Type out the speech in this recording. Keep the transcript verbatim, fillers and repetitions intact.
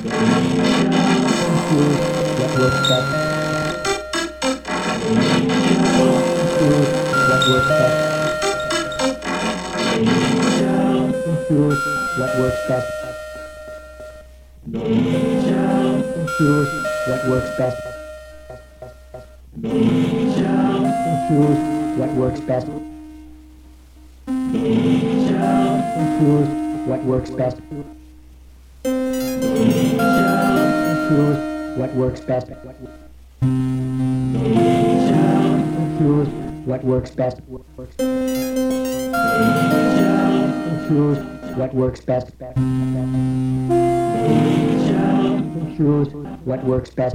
Choose what works best. Choose what works best. Choose what works best. Choose what works best. Choose what works best. Choose what works best. Choose what works best. Choose what works best. Choose what works best. Choose what works best.